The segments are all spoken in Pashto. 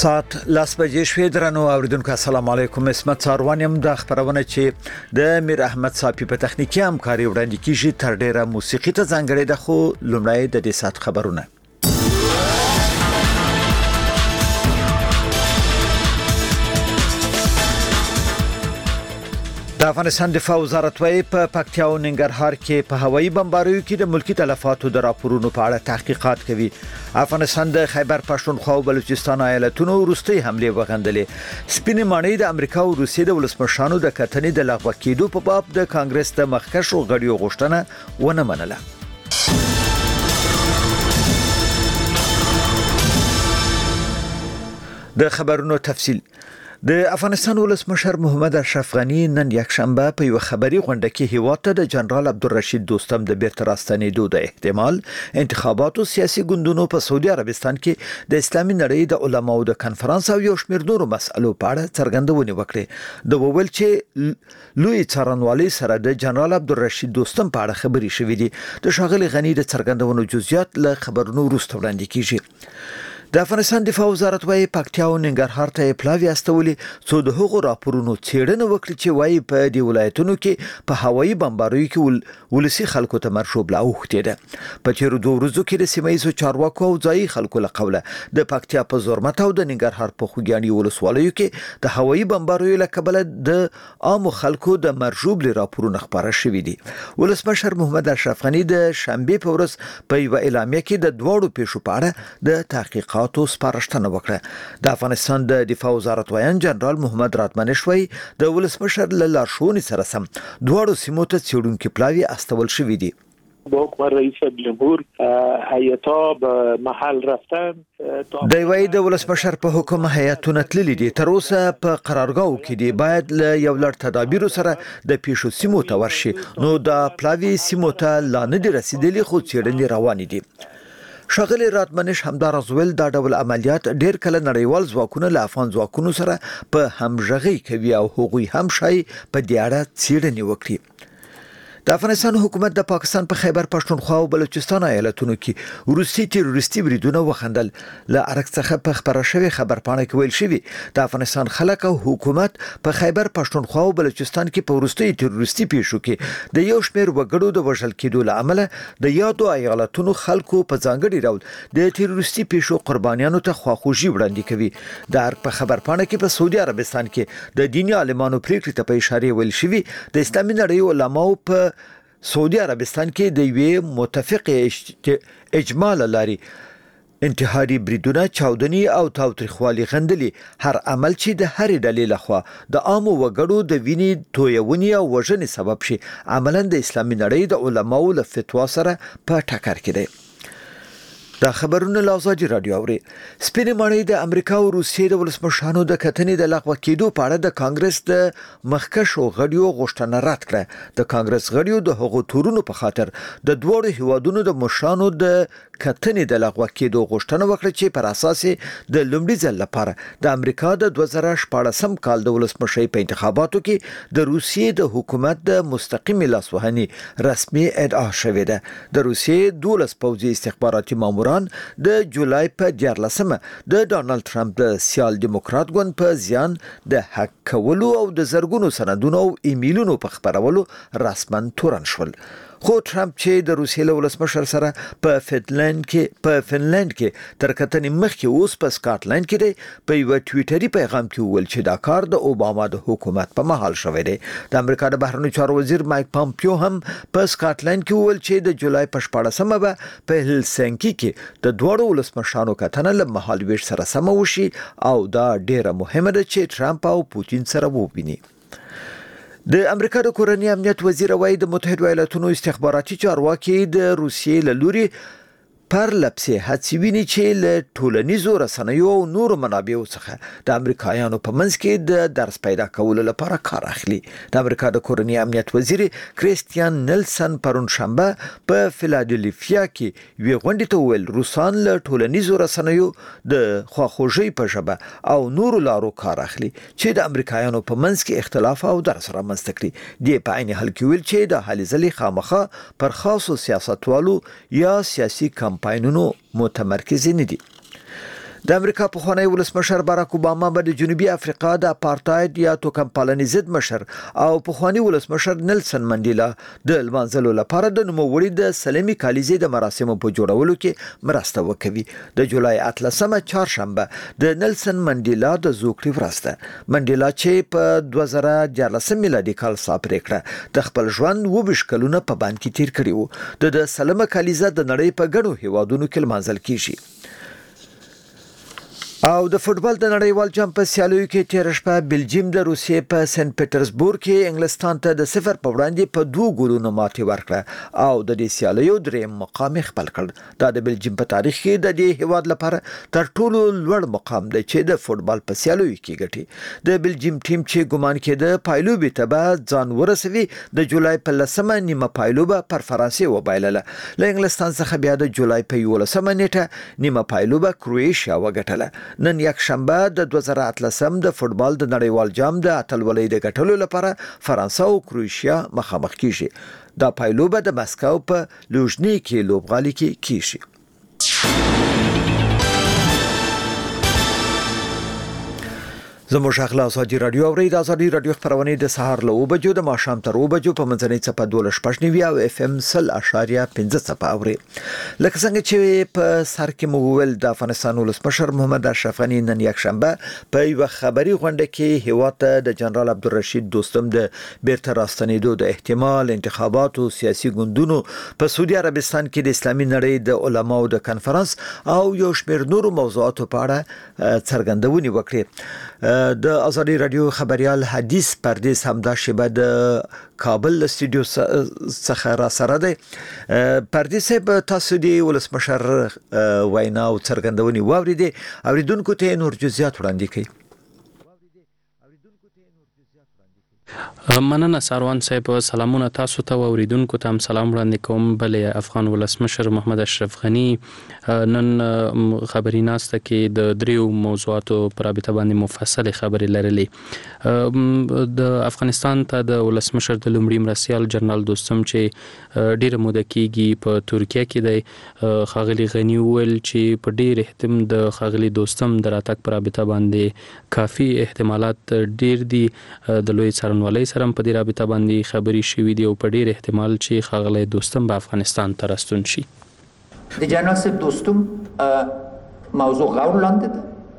سات لاس بجې شوې درنو اوریدونکو السلام علیکم اسمت څاروانیم د خبرونه چې د میر احمد صافی په تخنیکی همکاري وړاندې کیږي تر ډیره موسیقي ته ځانګړې ده خو لومړی د دې سات خبرونه د افغانستان دفاع وزارت وايي په پکتیا او ننګرهار کې په هوایي بمباریو کې د ملکی تلفاتو د راپورونو په اړه تحقیقات کوي. افغانستان د خیبر پښتونخوا او بلوچستان ایالتونو وروستي حمله وغندلې. سپینې ماڼۍ د امریکا او روسیې د ولسمشرانو د کتنې د لغوه کېدو په باب د کانګرس د مخکښو غړیو غوښتنه ونه منله. د خبرونو تفصیل د افغانستان ولسمشر محمد اشرف غنی نن یک شنبه په یو خبري غونډه کې هیواد ته د جنرال عبدالرشید دوستم د بیرته راستنېدو د احتمال انتخاباتو سیاسي ګوندونو په سعودي عربستان کې د اسلامي نړۍ د علماو د کنفرانس او یو شمېر نورو مسألو په اړه څرګندونې وکړې. د وویل چې لوی څارنوالي سره د جنرال عبدالرشید دوستم په اړه خبري شوې دي. د ښاغلي غنی د څرګندونو جزئیات له خبرونو وروسته وړاندې کیږي. د افغانستان دفاع وزارت وايي پکتیا او ننګرهار ته پلاوی استولي څو د هغو راپورونو څېړنه وکړي چې وايي په دې ولایتونو کې په هوایي بمباریو کې ولسی خلکو ته مرشوب لا اوختې ده. په تیرو دوه ورځو کې د سیمایي چارواکو او ځایي خلکو له قوله د پکتیا په زورمت او د ننګرهار په خوګیاڼي ولسوالیو کې د هوایي بمباریو له کبله د عامو خلکو د مرشوب ل راپورونه خبره شوې دي. ولسمشر محمد اشرف غنی د شنبه په ورځ په یو اعلامیه کې د دوړو پیښو په اړه د تحقیقات سپارښتنه وکړه. د افغانستان د دفاع وزارت وایي جنرال محمد راتمنشوي د ولسمشر له لارښوونې سره سم دوړو سیمو ته څېړونکو پلاوی استول شوې دي. با حکم رئیس جمهور هیئتا به محل رفتن د وای د ولسمشر په حکم هیئتونه تللي دي. تر اوسه په قرارګاو کې دي باید له یو لړ تدابیر سره د پیښو سیمو ته ورشي. نو د پلاوی سیمو ته لا نه دي رسیدلي خو څېړنې روانې دي. ښاغلي راتمنش همدارس ویل دا ډول عملیات ډیر کله نړیوال ځواکونه له افغان ځواکونو سره په همغږي کوي او هغوی هم شای په دې اړه څېړنې وکړي. د افغانستان حکومت د پاکستان په خیبر پښتونخوا او بلوچستان ایالتونو کې روسي تروریستي بریدونه وخندل. له ارګ څخه په خبره شوی خبرپاڼه کې ویل شوی د افغانستان خلک او حکومت په خیبر پښتونخوا او بلوچستان کې په وروستي تروریستي پیښو کې د یو شمېر وګړو د وژل کېدو له امله د یادو ایالتونو خلکو په ځانګړي ډول د تروریستي پیښو قربانیانو ته خواخوږي وړاندې کوي. د ارګ په خبرپاڼه کې په سعودي عربستان کې د دیني عالمانو پریکړې ته په اشاره ویل شوی د اسلامي نړۍ علماو په سعودي عربستان کې د یوې متفق اجمال لري انتحاري بریدونه چاودنی او تاوتریخوالي غندلي هر عمل چې د هر ډلې لخوا د عامو وګړو د وینې تویونی او وژنې سبب شي عملاً د اسلامي نړۍ د علماو له فتوا سره په ټکر کې دی. دا خبرونه لازم رادیو اوري. سپینې ماڼۍ د امریکا او روسیې د ولسمشرانو د کتنې د لغوه کېدو په اړه د کانګرس د مخکښو غړیو غوښتنه رد کړه. د کانګرس غړیو د هغو تورونو په خاطر د دوړو هیوادونو د مشرانو د کتنې د لغوه کېدو غوښتنه وکړه چې پر اساس د لومړي ځل لپاره د امریکا د 2014 کال د ولسمشرۍ په انتخاباتو کې د روسیې د حکومت د مستقیم لاسوهنې رسمي ادعا شوې ده. د روسیې 12 پوځي استخباراتي ماموران د جولای په 14مه د ډانلډ ټرمپ د سیال دیموکرات ګوند په زیان د حق کولو او د زرګونو سندونو او ایمیلونو په خبرولو رسماً تورن شول. خو ټرمپ چې د روسیې له ولسمشر سره په فنلند کې تر کتنې مخکې اوس په سکاټلند کې دی په یو ټویټري پیغام کې ویل چې دا کار د اوباما د حکومت په مهال شوی دی. د امریکا د بهرنیو چارو وزیر مایک پامپیو هم په سکاټلند کې ویل چې د جولای په 14مه به په هلسنکي کې د دوړو ولسمشرانو کتنه له مهال ویش سره سم وشي او دا ډیره مهمه ده چې ټرمپ او پوتین سره وویني. د امریکا د کورنۍ امنیت وزیر وايي د متحده ایالاتونو استخباراتي چارواکي د روسیې له لوري پر لپسې هڅې ویني چې له ټولنیزو رسنیو او نورو منابعو څخه د امریکایانو په منځ کې د درس پیدا کولو لپاره کار اخلي. د امریکا د کورنۍ امنیت وزیر کریستیان نیلسن پرون شنبه په فیلادلفیا کې وی غونډې ته ویل روسان له ټولنیزو رسنیو د خواخوږۍ په ژبه او نورو لارو کار اخلي چې د امریکایانو په منځ کې اختلاف او درس رامنځته کړي. د په عین حال کې ویل چې د هلې ځلې خامخا پر خاصو سیاستوالو یا سیاسي کمپاینونو متمرکز نه دي. د امریکا پخوانی ولسمشر باراک اوباما به د جنوبي افریقا د اپارټاید یا توکم پالنې ضد مشر او پخوانی ولسمشر نیلسن منډیلا د لمانځلو لپاره د نوموړي د سلمي کالیزې د مراسمو په جوړولو کې مرسته وکوي. د جولای 18 چهارشنبه د نیلسن منډیلا د زوکړې ورځ ده. منډیلا چې په 2014 میلادي کال صاحب کړه د خپل ژوند 22 کلونه په باندې کې تیر کړی وو. د سلمه کالیزه د نړۍ په ګڼو هیوادونو کې لمانځل کیږي. او د فوتبال د نړیوال جام په سیالیو کې تیر شپه بلجیم د روسیې په سنت پیټرزبورګ کې انګلستان ته د 0 په وړاندې په 2 ګولونو ماتې ورکړه او د دې سیالیو دریم مقام خپل کړ. دا د بلجیم په تاریخ کې د دې هیواد لپاره تر ټولو لوړ مقام دی چې د فوتبال په سیالیو کې ګټي. د بلجیم ټیم چې ګمان کېده پایلوبې ته به ځان ورسوي د جولای په 10 نیمه پایلوبه پر فرانسې وبایلله. له انګلستان څخه بیا د جولای په 11 نیټه نیمه پایلوبه کروئیشیا وګټله. نن یک شنبه د 2018 د فوتبال د نړیوال جام د اتلولۍ د ګټلو لپاره فرانسه او کروئیشیا مخامخ کیږي. دا پایلوبه د مسکو په لوژنی کې لوبغالي کې کیږي. زموږ اخلا ازادي رادیو او د ازادي رادیو خبرونه د سهار له 9 بجو د ماښام تر 9 بجو په منځنۍ چپه 12.9 او اف ام 0.5 چپه اوري. لکه څنګه چې په سر کې موول د افغانستان ولسمشر محمد اشرف غنی نن یک شنبه په یو خبري غونډه کې هیواد ته د جنرال عبدالرشید دوستم د بیرته راستنېدو د احتمال انتخاباتو سیاسي ګوندونو په سعودي عربستان کې د اسلامي نړۍ د علماو د کانفرنس او یو شمېر نورو موضوعاتو په اړه څرګندونې وکړې. د ازادي رادیو خبريال حدیث پردیس همدا شبه د کابل استودیو څخه را سره دی. پردیس به تاسو دی ولسمشر وینا او څرګندونې واوریدي اوریدونکو ته نور جزئیات وړاندې کړي. مننه ساروان صاحب. سلامونه تاسو ته اوریدونکو ته هم سلام وړاندې کوم. بلې افغان ولسمشر محمد اشرف غنی نن خبري ناسته کې د دریو موضوعاتو پر رابطه باندې مفصل خبري لرلې. د افغانستان ته د ولسمشر د لومړي مرستیال جنرال دوستم چې ډیره موده کېږي په ترکیه کې دی. خاغلی غنی ویل چې په ډیر احتمال د خاغلی دوستم د راتګ پر رابطه باندې کافي احتمالات ډیر دي. د لوی څارنوالۍ سره په دې رابطه باندې خبري شوې دي او په ډیر احتمال چې خاغلی دوستم به افغانستان ته راستون شي. د جنرال صاحب دوستم موضوع غور لاندې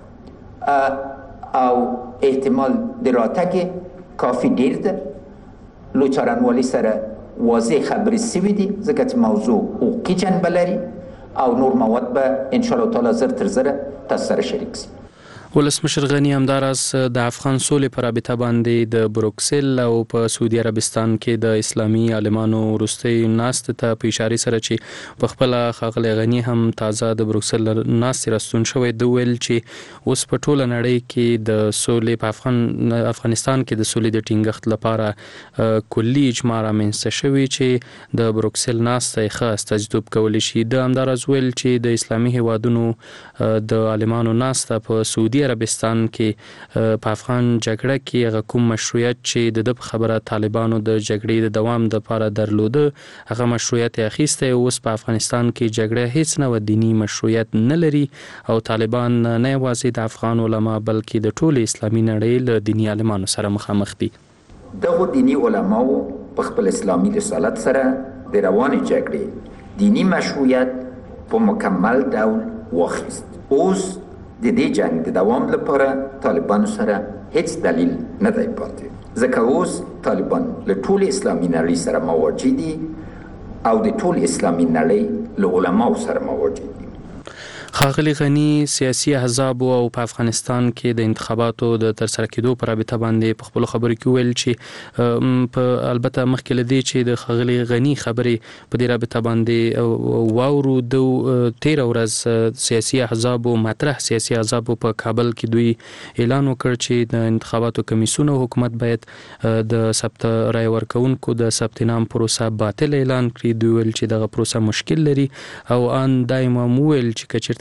ده او احتمال د راتګ کافي ډیر ده. لوی څارنوالۍ سره واضح خبري شوې دي ځکه چې موضوع حقوقي جنبه لري او نور مواد به ان شاء الله تعالی زر تر زر تاسو سره شریک شي. ولسمشر غنی همداراز د افغان سولې پر رابطه باندې د بروکسل او په سعودي عربستان کې د اسلامي عالمانو وروستي ناست ته په اشاره سره چې په خپل خاغلی غنی هم تازه د بروکسل ناست راستون شوی د ویل چې اوس په ټوله نړۍ کې د سولې په افغانستان کې د سولې د ټینګښت لپاره کلی اجماع رامنځته شوی چې د بروکسل ناست یې خاص تجدید کولی شي. د همداراز ویل چې د اسلامي هیوادونو د عالمانو ناست په سعودي عربستان کې په افغان جګړه کې هغه کوم مشروعیت چې د خبره طالبانو د جګړې د دوام لپاره درلوده هغه مشروعیت اخیسته. اوس په افغانستان کې جګړه هیڅ نه دینی مشروعیت نه لري او طالبان نه یوازې د افغان علما بلکې د ټول اسلامي نړۍ له دینی عالمانو سره مخامخ دي. دغه دینی علماو په خپل اسلامي رسالت سره د روانې جګړې دینی مشروعیت په مکمل ډول واخیست. اوس د دې جنگ د دوام لپاره طالبانو سره هیڅ دلیل نه دی پاتې ځکه اوس طالبان له ټول اسلامي نړۍ سره مواجه دي او د ټول اسلامي نړۍ له علماو سره مواجه دي. خاغلی غنی سیاسي احزاب او په افغانستان کې د انتخاباتو د ترسره کېدو پر رابطه باندې په خپل خبرو کې ویل چې په البته مخکې لدی چې د خاغلی غنی خبرې په دې رابطه باندې واورو د 13 ورځ سیاسي احزاب او مطرح سیاسي احزاب په کابل کې دوی اعلان وکړ چې د انتخاباتو کمیسیون او حکومت باید د ثبت رای ورکونکو د ثبت نام پروسه باطل اعلان کړي. دوی ویل چې دغه پروسه مشکل لري او ان دایمه ویل چې کچرته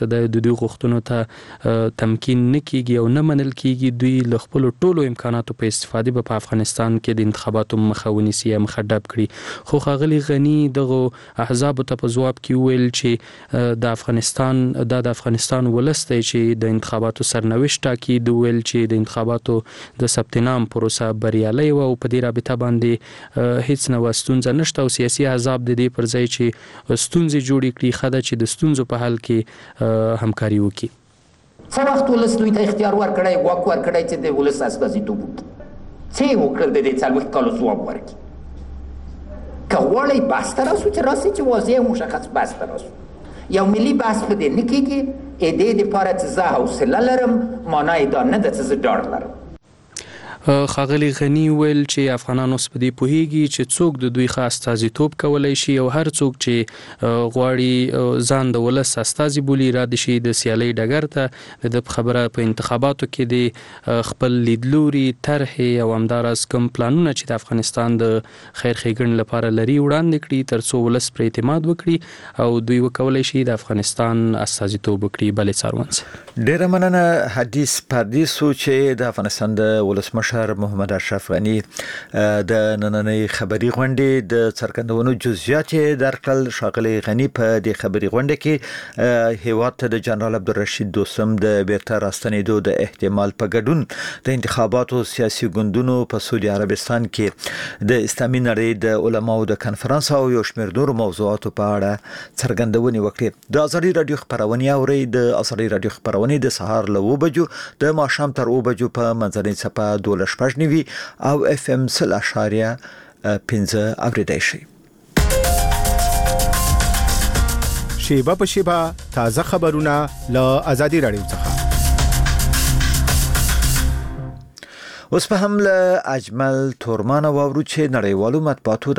وخت د دوی غوښتنو ته تمکین نه کیږي او نه منل کیږي، دوی له خپل ټولو امکاناتو په استفاده په افغانستان کې د انتخاباتو مخه ونیسي، مخه ډب کړي. خو ښاغلي غني دغه احزاب ته په ځواب کې ویل چې د افغانستان ولس دی چې د انتخاباتو سرنوشت ټاکي. د ویل چې د انتخاباتو د ثبت نام پروسه بریالۍ و او په دې رابطه باندې هیڅ نوې ستونزه نشته او سیاسي احزاب د دې پر ځای چې ستونزې جوړې کړي خدای چې د ستونزو په حل کې همکاري وکړي. څه وخت ولس دوی ته اختیار ورکړی، واک ورکړی چې د ولس استازیتوب وکړي. څه یې وکړل د دې 40 کالو ځواب ورکړي؟ که غواړئ بحث ته راسو چې راسئ چې واضح او مشخص بحث ته راسو. یو ملي بحث په دې نه کېږي. دې دپاره چې زه حوصله لرم معنی دا نه ده چې زه ډاډ لرم. ښاغلي غني ویل چې افغانان اوس په دې پوهیږي چې څوک د دوی ښه استازیتوب کولی شي او هر څوک چې غواړي ځان د ولس استازي بولي را دي شي د سیالۍ ډګر ته د خبره په انتخاباتو کې د خپل لیدلوري طرحې او همداراز کوم پلانونه چې د افغانستان د خیر ښېګڼې لپاره لري وړاندې کړي تر څو ولس پر اعتماد وکړي او دوی وکولی شي د افغانستان استازیتوب وکړي. بلې څارونس ډیره مننه حدیث پردیسو چې د افغانستان د ولسمشر محمد اشرف غنی د نننۍ خبري غونډې د څرګندونو جزئیات درکړل. ښاغلي غنی په دې خبري غونډه کې هیواد ته د جنرال عبدالرشید دوستم د بیرته راستنېدو د احتمال په ګډون د انتخاباتو سیاسي ګوندونو په سعودي عربستان کې د اسلامي نړۍ د علماو د کنفرانس او یو شمېر نورو موضوعاتو په اړه څرګندونې وکړې. د ازادي رادیو خبرونه اوري. د ازادي رادیو خبرونه د سهار له 9 بجو د ماښام تر 9 بجو په منځنۍ څپه 12.9 او FM 0.5 اوریدای شي. شیبه په شیبه تازه خبرونه له ازادي رادیو څخه. اوس په هم له اجمل تورمان واورو چې نړیوالو مطبوعاتو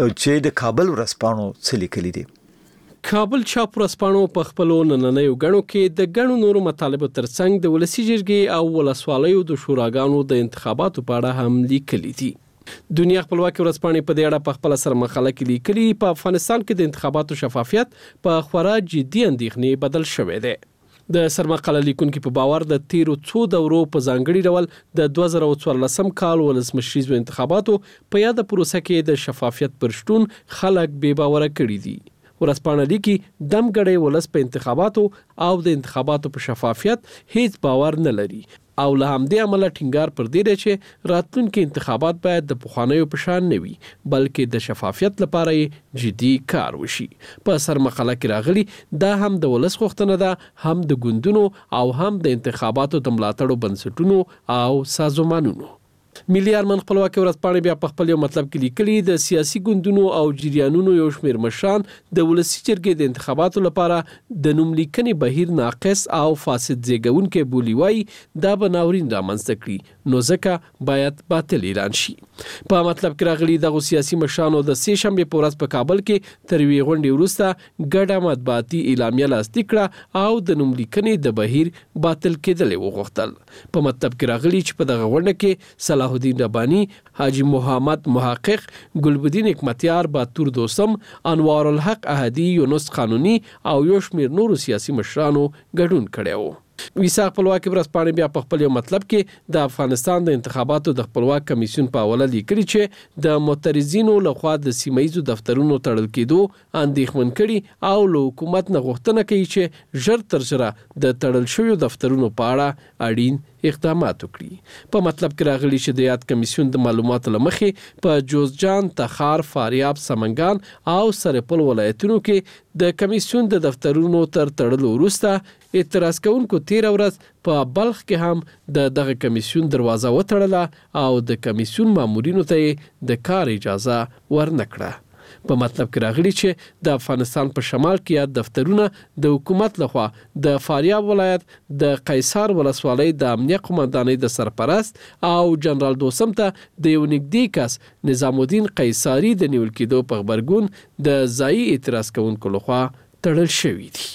د کابل ورځپاڼو څه لیکلي دي. کابل چاپ ورځپاڼو په خپلو نننیو غړو کې د غړو نورو مطالبو ترڅنګ د ولسی جرګې او ولسوالیو د شوراګانو د انتخاباتو په اړه هم لیکلي دي. دنیا خپلواکي ورځپاڼې په دې اړه په خپل سر مقاله کې لیکلي په افغانستان کې د انتخاباتو شفافیت په خورا جدي اندېښنې بدل شوی دی. د سرمقاله لیکونکو په باور د تیرو څو دورو په ځانګړي ډول د 2014 کال ولسمشریزو انتخاباتو په یاد پروسه کې د شفافیت پر شتون خلک بې باوره کړي دي. ورځپاڼه لیکي دمګړی ولس په انتخاباتو او د انتخاباتو په شفافیت هیڅ باور نه لري او له همدې عمله ټینګار پر دې دی چې راتلونکي انتخابات باید د پخوانیو په شان نه وي بلکې د شفافیت لپاره یې جدي کار وشي. په سرمقاله کې راغلي دا هم د ولس غوښتنه ده، هم د ګوندونو او هم د انتخاباتو د ملاتړو بنسټونو او سازمانونو. ملي ارمان خپلواکي ورځپاڼې بیا په خپل یو مطلب کې لیکلي د سیاسي ګوندونو او جریانونو یو شمېر مشران د ولسی جرګې د انتخاباتو لپاره د نوم لیکنې بهیر ناقص او فاسد زیږونکي بولی وای دا به ناورین رامنځته کړي نو ځکه باید باطل اعلان شي. په مطلب کې راغلي دغه سیاسي مشرانو د سه شنبه په ورځ په کابل کې تر وی غونډې وروسته ګډه مطبوعاتي اعلامیه لاسلیک کړه او د نوم لیکنې د بهیر باطل کېدل وغوښتل. په مطلب کې راغلي چې په دغه غونډه کې صلاح الدین ربانی، حاجی محمد محقق، گلبدین حکمتیار، باتور دوستم، انوار الحق احدی، یونس قانونی او یو شمېر نورو سیاسي مشرانو ګډون کړی و. ویسا خپلواکي ورځپاڼې بیا په خپل یو مطلب کې د افغانستان د انتخاباتو د خپلواک کمیسیون په حواله لیکلي چې د معترضینو لخوا د سیمایي دفترونو تړل کېدو اندېښمن کړي او له حکومت نه غوښتنه کوي چې ژر تر ژره د تړل شویو دفترونو په اړه اړین اقدامات وکړي. په مطلب کې راغلي چې د یاد کمیسیون د معلوماتو لمخې په جوزجان، تخار، فاریاب، سمنګان او سرپل ولایتونو کې د کمیسیون د دفترونو تر تړلو وروسته اعتراض کوونکو تیر ورځ په بلخ کې هم دغه کمیسیون دروازه وتړله او د کمیسیون مامورینو ته د کار اجازه ورنکړه. په مطلب کې راغلي چې د افغانستان په شمال کې یاد دفترونه د حکومت لخوا د فاریاب ولایت د قیصار ولسوالۍ د امنیه قومندانۍ د سرپرست او جنرال دوستم ته د یو نږدې کس نظام الدین قیصاری د نیول کېدو په خبرګون د ځایي اعتراض کوونکو لخوا تړل شوی دی.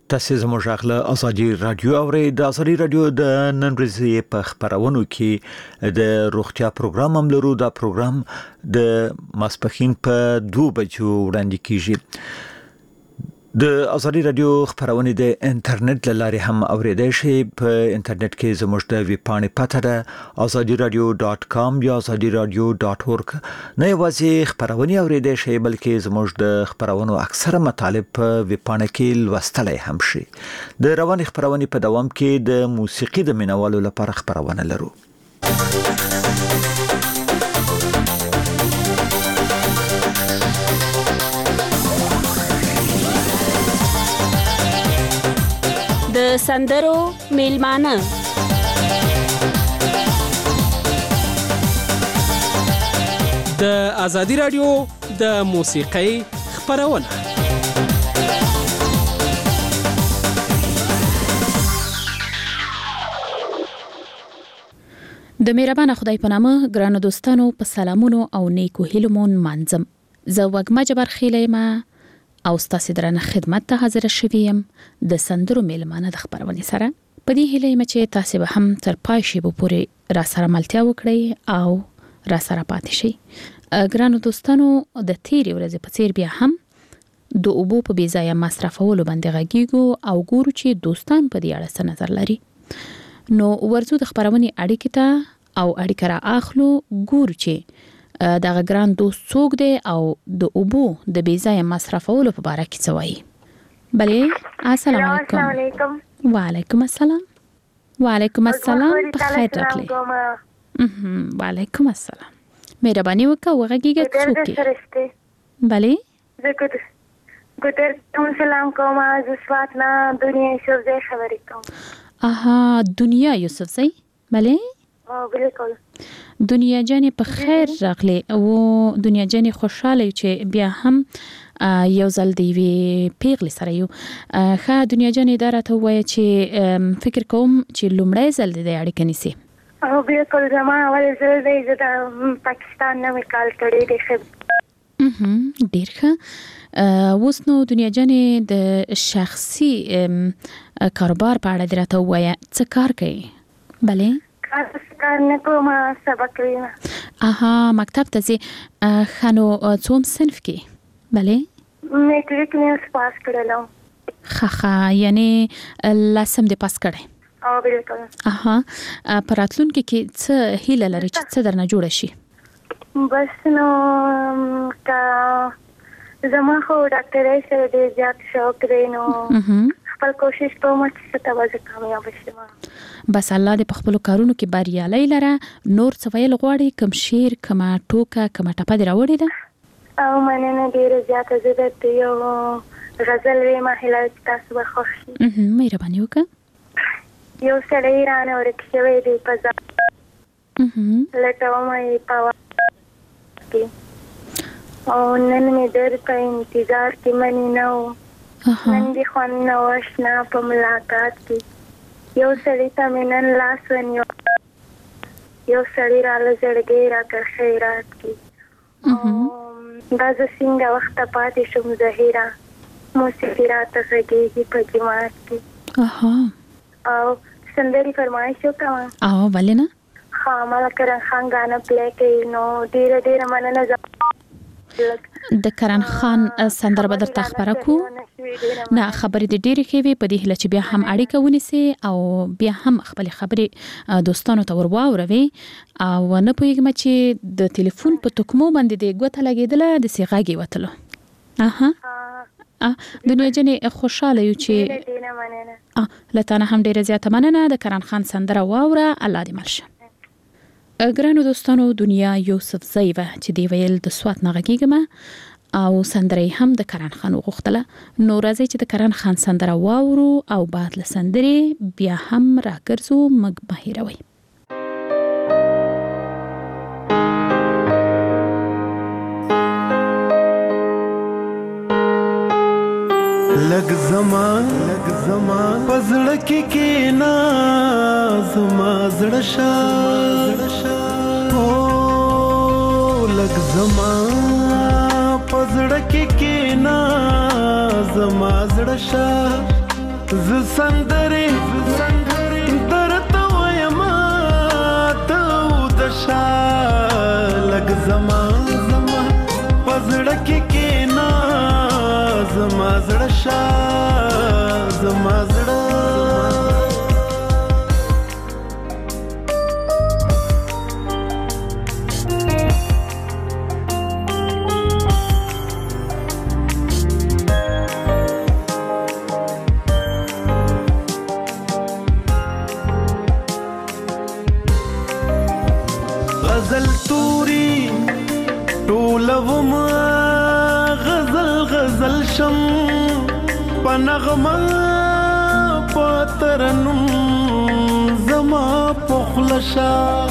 تاسو زموږ غږ ازادي رادیو اورئ. د ازادي رادیو د نن ورځې په خبرونو کې د روغتیا پروګرام هم لرو. دا پروګرام د ماسپخین په 2 بجو وړاندې کیږي. د ازادي رادیو خبرونه د انټرنیټ لارې هم اوریدای شي. په انټرنیټ کې زموږ د ویب پاڼې پته ده azadiradio.com یا azadiradio.org. نه یوازې خبرونه اوریدای شي بلکې زموږ د خبرونو اکثره مطالب په ویب پاڼه کې لوستلای هم شي. د رواني خبرونه په دوام کې د موسیقي د مینوالو لپاره خبرونه لرو. د سندرو میلمانه د ازادي رادیو د موسیقۍ خبرونه. د مهربان خدای په نامه ګرانو دوستانو په سلامونو او نیکو هیلو مون منځم. زه وګما جبر خیلېما او ستاسو درنه خدمت ته حاضر شوم د سندرو میلمانه د خبرونې سره. په دې هیله چې تاسو به هم تر پای شي به پوره را سره ملتیا وکړئ او را سره پاتې شئ. ګرانو دوستانو د تیرې ورځې په څیر بیا هم د اوبو په بې ځایه مصرفولو باندې غږیږو او ګورو چې دوستان په دې اړه څه نظر لري. نو ورځو د خبرونې اړیکې ته او اړیکه را اخلو ګورو چې دغه ګران دوست څوک دی او د اوبو د بې ځایه مصرفولو په اړه کې څه وایي. بله السلام علیکم. وعلیکم السلام. وعلیکم السلام. بخیر راغلی. وعلیکم السلام. مهرباني وکړه وغږیږه څوک. بله زه ګټر سلام کوم. از سواتنا دنیا یوسفزئی خبرې کوم. اها دنیا یوسفزئی. بله بالکل. دنیا جانې په خیر راغلی او دنیا جانې خوشاله چې بیا هم یو ځل دی وی پیغلی سره یو ښه. دنیا جانې دا راته وایي چې فکر کوم چې لومړی ځل دی اړیکه نیسي. او بالکل زما اول ځل دی. زه د پاکستان نه کال کړی دی. ډیر ښه. اوس نو دنیا جانې د شخصي کاروبار په اړه راته وایي څه کار کوي. بله کار نه کوم سبق ویم. اها مکتب ته ځي. خانو څوم صنف کې. بله میټریک نه پاس کړلم. خخه یعنی لسم دې پاس کړی. او بالکل. اها پراتلونکو کې څه هیله لري چې څه درنه جوړ شي. بس نو کا زما خو ډاکټرۍ سره ډېر زیات شوق دی. نو خپل کوشش کوم چې ستاسو کامیاب شم. بس الله دې په خپل کارونو کې بریالي لره. نور څه ویل غواړي؟ کوم شعر کومه ټوکه کومه ټپه دې راوړې ده؟ او مننه ډېره زیاته. زه درته یو غزل وایم هیله چې تاسو به خوښ شي. مهرباني وکړه. یو سړی رانه ورک شوی دی په ځان لټوم یې په کې او نن مې در په انتظار کې منې نه و. نن دې خوند نه و اشنا په ملاقات کې. یو سړی ته مې نن لاس ونیو. یو سړی راله زړګی راکړ خیرات کې. دا زه څنګه وخته پاتې شم زهیره. موسیقي راته غږېږي په جماعت کې. او سندري فرمایش وکړم. او ولې نه. ها مالا کرن خان غانا پلی کوي. نو ډېره مننه. د کرن خان سندره بدر تخبره کو نه خبرې د ډېرې خوي په دې هله چې بیا هم اړیکه ونیسي او بیا هم خپل خبرې دوستانو ته ورواوروي او نه پوهیږم چې د ټلیفون په توکمو باندې د ګوته لګیدله د سیغاګي وتلو. اها دنیا جنې خوشاله یو چې لته هم ډېره زیاته مننه. د کرن خان سندره واوره. الله دې ملشه. ګرانو دوستانو دنیا یوسفزئی چې دی ویل د سوات نغږیږم او سندره هم د کرن خان وغوښتله. نو راځي چې د کرن خان سندره واورو او بعد له سندرې بیا هم راګرځو. مګ بهیروي لګ زمان پزړه کې کینا زما زړه شا او لګ زمان پزړه کې کینا زما زړه شا ز سندرې درته وایم ته د شا لګ زما پزړه کې کېنا زما زړه شا زما زړه غزل توري ټولوما غزل شم پنغما پترنم زما پخلشا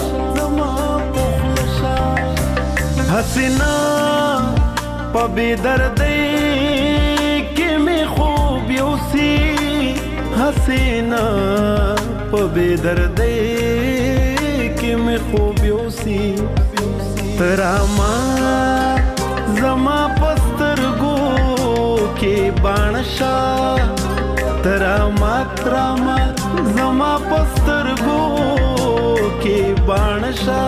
حسینا پبی دردی کې می خوب یوسی حسینا پبی دردی کې می خوب یوسی تراما زما پسترګو کې بانشا تراما زما پسترګو کې بانشا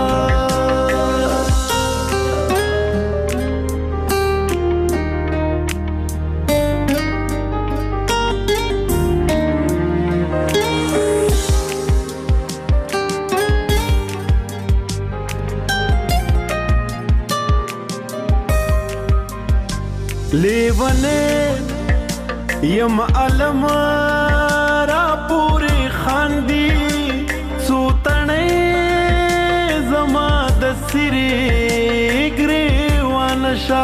لیوانه یم علم را پوری خاندی سوتنه زما د سری گریوانشا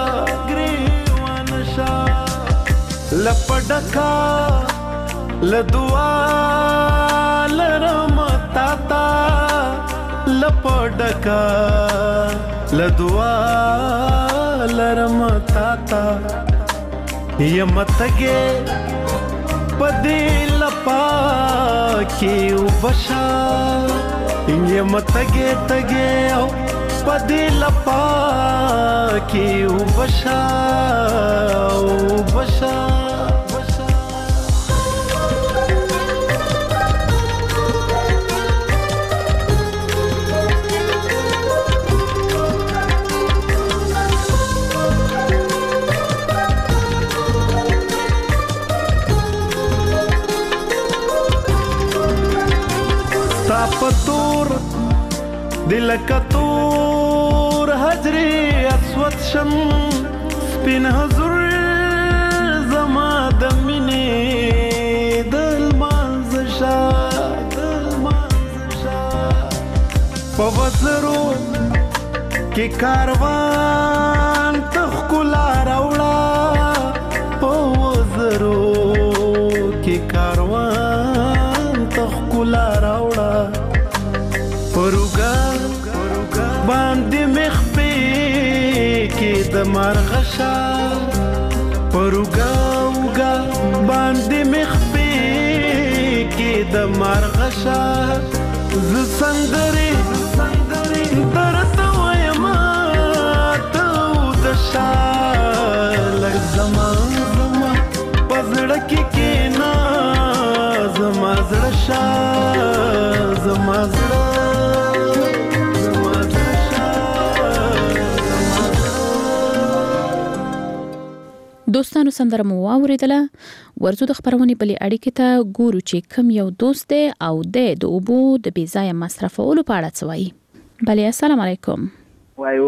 لپډکا لدوا لرم تاتا لپډکا لدوا لرم تاتا یمتګه پدې لپا کې وبشا یمتګه او پدې لپا کې وبشا پتور دل کتور حجری اسود شم سپین حضور زما د مینې دل مانزشا په وزرو کې کاروان تخکلا راوړه په وزرو کې کاروان تخکلا راوړه پروګا باندې مخبي کې د مرغشا پروګا باندې مخبي کې د مرغشا ز سندري درته وایم ته د شا لګ زما پزړه کې کېنا زما زړه شا زما زړه دوستانو سندره مو واوریدله ورزو د خبرونې بلې اړیکې ته ګورو چې کوم یو دوست دی او د اوبو د بې ځایه مصرفولو په اړه څه وایي. بلې السلام علیکم. وای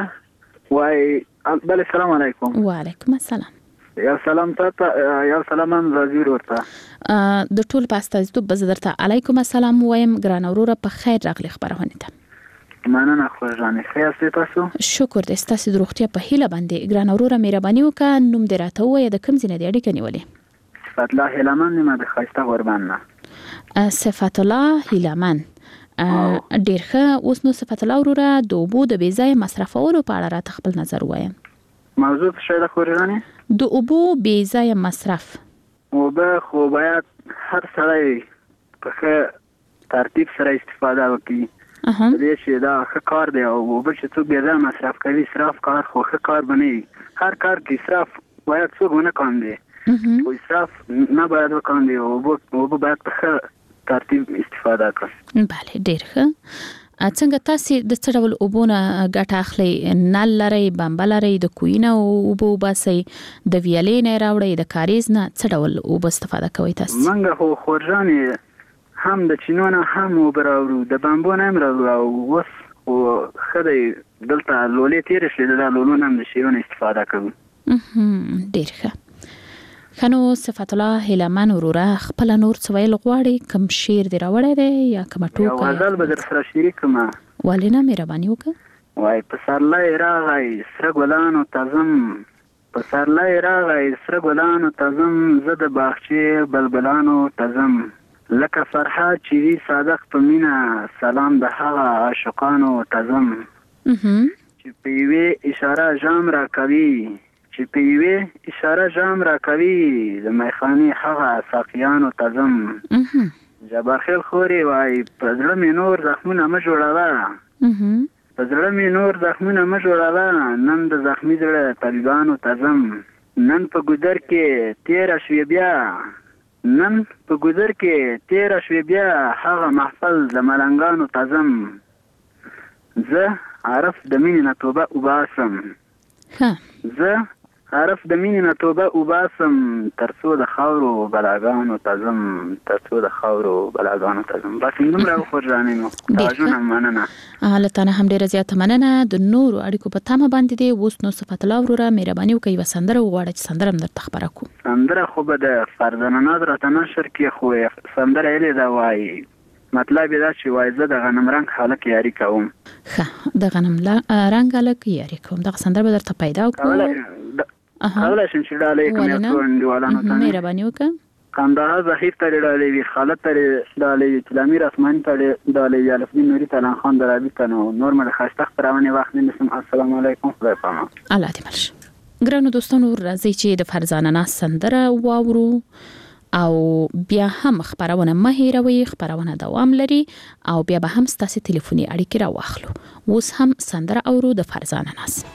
بلې السلام علیکم. وعلیکم السلام. یا سلام ته یا سلام راځي ورته د ټول پاستازیتوب به درته علیکم السلام وایم ګران اوروره په خیر راغلی خبرونه ته. مننه خو ځانې خیر تاسو. شکر دې ستاسو د روغتیا په هیله باندې ګران اوروره مهرباني وکړه نوم دې راته وایي د کوم ځای نه اړیکه نیولې. صفات الله هیلمن ما د خاسته قربان نه. صفات الله هیلمن ډیر ښه. اوس نو صفات الله اوروره د اوبو د بې ځایه مصرفولو په اړه راته خپل نظر وایم. موضوع څه ده خورانه؟ د اوبو بې ځایه مصرف. اوبه خو باید هر سړی په ترتیب سره استفاده وکړي. دې چې دا ښه کار دی او اوبه چې څوک بې مصرف کوي اسراف کار خو ښه کار بنوي. هر کار کې اسراف باید څوک ونه کوي. خو اسراف نه باید وکړي او باید په ترتیب استفاده کړي. بله ډیر ښه. څنګه تاسو د څه ډول اوبونه ګټه اخلي؟ نل لري، بمبه لري، د کوینه اوبه وباسي، د ویالې نه راوړي، د کاریز نه څه ډول اوبه استفاده کوي تاسو؟ منګه خو خورجانې هم د چینونه هم اوبه راوړو، د بمبو نه هم راوړو او اوس خو خدای دلته لولې تیرې شوې د لولو نه هم د شیونه استفاده کوو. ډیر ښه. خنو صفت الله هیلمن وروره خپل نور څه ویل غواړي؟ کوم شعر دی راوړی دی یا کوم ټوکه؟ یو غزل به در سره شریک کړم. ولې نه مهرباني وکړه؟ وای پسرلی راغی سره ګلانو تزم، پسرلی راغی سره ګلانو تزم، زه د باغچې بلبلانو تزم، لکه فرحات چې وي صادق په مینه، سلام د هغه عاشقانو تزم، چې په یوې اشاره ژام را کوي، چې په یوې اشاره ژام را کوي، د میخانې هغه ساقیانو تزم. جبارخیل خوري وای په زړه مې نور زخمونه مه جوړوه، په زړه مې نور زخمونه مه جوړوه، نن د زخمي زړه طبیبانو تزم، نن په ګودر کې تیره شوې بیا، نن په ګودر کې تیره شوې بیا، هغه محفل د ملنګانو تزم، زه عرف د مینې نه توبه وباسم، زه عرف د مینې نه توبه وباسم، ترڅو د خاورو بلاګانو تزم، ترڅو د خاورو بلاګانو تزم. بس دومره خورجانې نو توجه مننه. له تا نه هم ډېره زیاته مننه. د نورو اړیکو په تمه باندې دی. اوس نو صفت الله وروره مهرباني وکړئ یوه سندره وغواړه چې سندره هم درته خبره کړو. سندره خو به د فرزانه ناز راته نشر کې خو سندره یې ده وایي مطلب دا چې وای زه د غنم رنگ هلک یاري کوم. ښه د غنم رنگ هلک یاري کوم دغه سندره به درته پیدا وکړو. کولی شم چې ډالۍ کوم یو څو انډیوالانو ته مهرباني وکړه. کندهار ظهیر ته ډالۍ وي، خالد ته ډالۍ وي، تلامیر اسماني ته ډالۍ وي، الفدین نوري ته خان درابي ته نو نور مې د ښایسته خپرونې وخت نه نیسم. السلام علیکم، خدای پامان. الله دې مل شه. ګرانو دوستانو راځئ چې د فرزانه ناز سندره واورو او بیا هم خبرونه مه هیروئ. خبرونه دوام لري او بیا به هم ستاسو ټلیفوني اړیکې راواخلو. اوس هم سندره اورو د فرزانه ناز.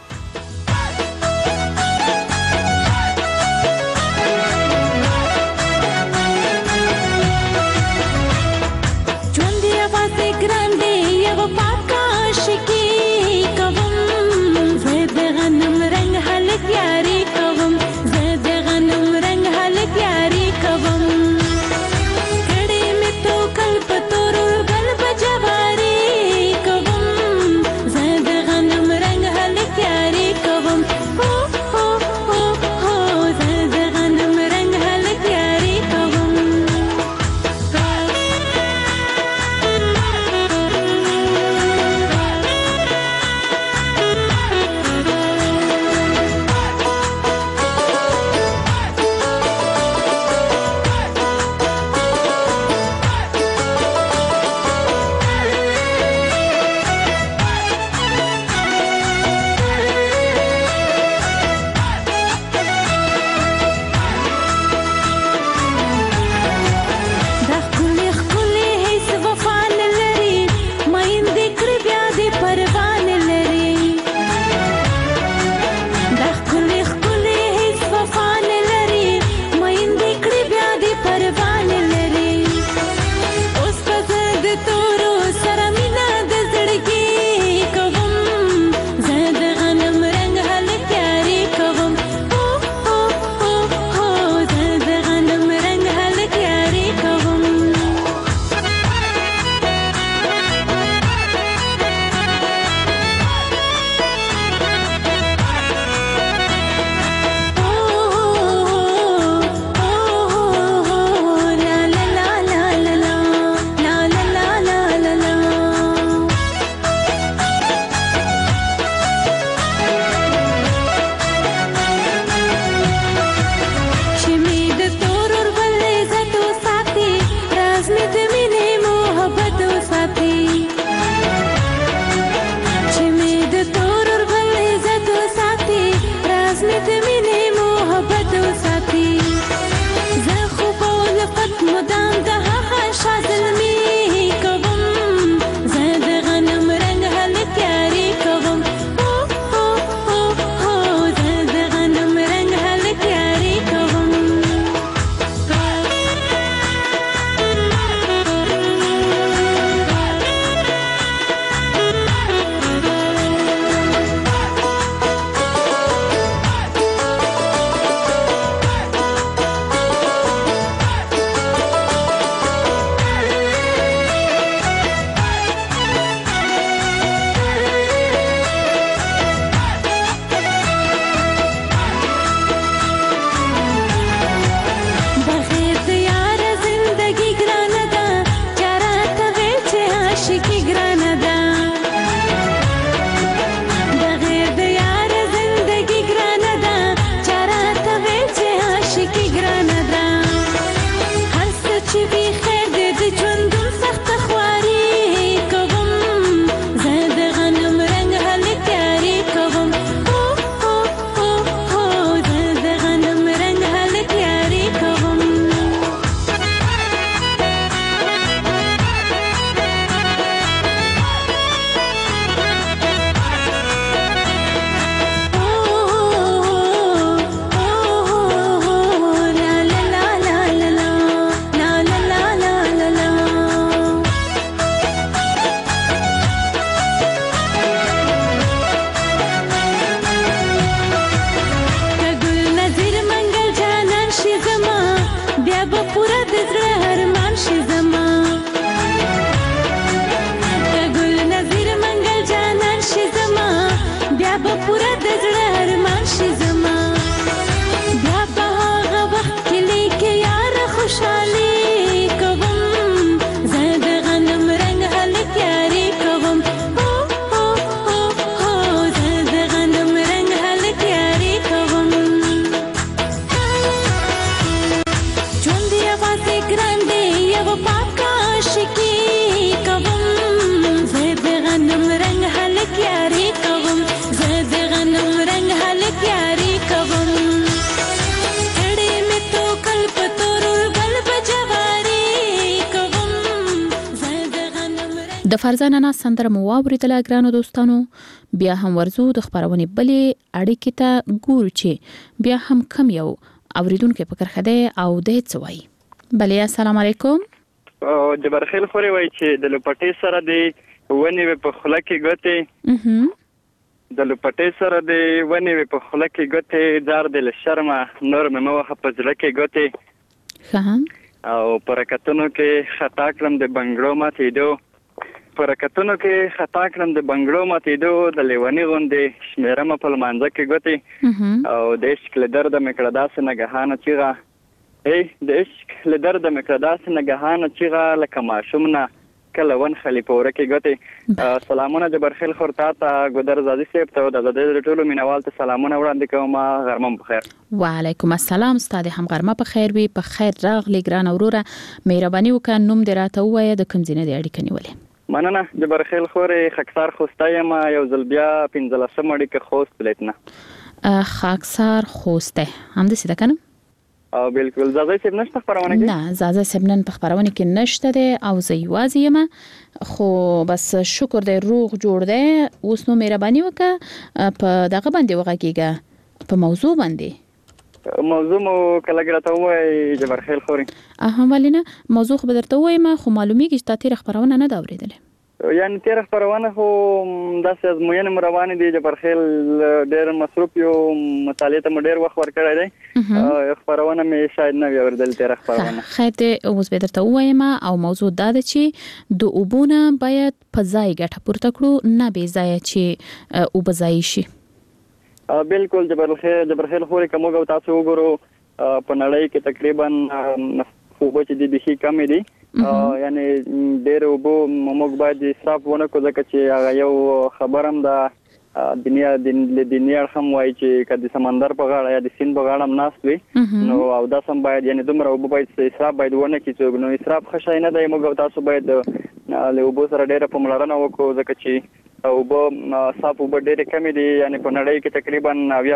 د فرزانه سندره مو واوریدل ګرانو دوستانو. بیا هم ورزو د خبرونې بلې اړیکې ته ګورو چې بیا هم کم یو اوریدونکو په کرخده او د هڅوي. بلې السلام علیکم. جبر خیل خوري وای چې د لپټې سره د ونی په خله کې ګوتې د لپټې سره د ونی په خله کې ګوتې دار د شرمه نور مې موخه په ځل کې ګوتې او پرکتونو کې خطا کړم د بنگړو ماتېدو پرکتونو کې خطا کړم د بنگړو ماتېدو د لیونی غوندې شمیرم په لمانځه کې ګوتې او د عشق له درده مې کړه داسې نګهانه چیغه د عشق له درده مې کړه داسې نګهانه چیغه لکه ماشوم نه کله ون خلیفه ورکه ګوتې. سلامونه جبر خیل خور ته ګودر زادي صاحب ته د زده ټولو مینوال ته سلامونه وړاندې کوم. غرمه بخیر. وعلیکم السلام. استاد هم غرمه په خیر وي. په خیر راغلی ګران اوروره. مهرباني وکړه نوم دې راته ووایه د کوم ځای نه اړیکه نیولې. مننه جبر خیل خور خاکسار خوسته یم یو ځل بیا 15 اړیکه خوست پلیټنه خاکسار خوسته هم دې سده کنه او بالکل زازه سیب نشته خبرونه کې نه زازه سیب نن په خبرونه کې نشته ده او زه یوازې یم خو بس شکر دې روغ جوړ ده. اوس نو مهرباني وکړه په دغه باندې وغږیږه په موضوع باندې. موضوع مو کله ګرته وای جبر خیل خوري ولینه موضوع خو بدرته وایم خو معلومیږي چې تاسو خبرونه نه دا اوریدل یعنی تیر خبرونه خو داسې ازموینې روانې دي جبر خیل ډېر مصروف یو مطالعه ته ډېر وخت ورکړی دی خبرونه مې شاید نه اوریدل تیر خبرونه. خیر ته اوس بدرته وایم او موضوع دا ده چې د اوبونه باید په ځای ګټه پورته کړو نه به ځای چې او بځای شي. بالکل جبر خیل خوري کوم او تاسو وګورو په نړۍ کې تقریبا اوبه چې د بخي کم دي یعنی ډېر اوبه موږ باید صاف ونه کو ځکه چې هغه یو خبرم د دنیا هم وایي چې کله سمندر په غاړه یا د سیند په غاړه ناست وي نو او دا سم باید یعنی دومره اوبه باید اسراف باید ونه کړي نو اسراف ښه نه دی. موږ تاسو باید له اوبو سره ډېره پاملرنه وکړو ځکه چې اوبه صاف اوبه ډېرې کمې دي یعنی په نړۍ کې تقریبا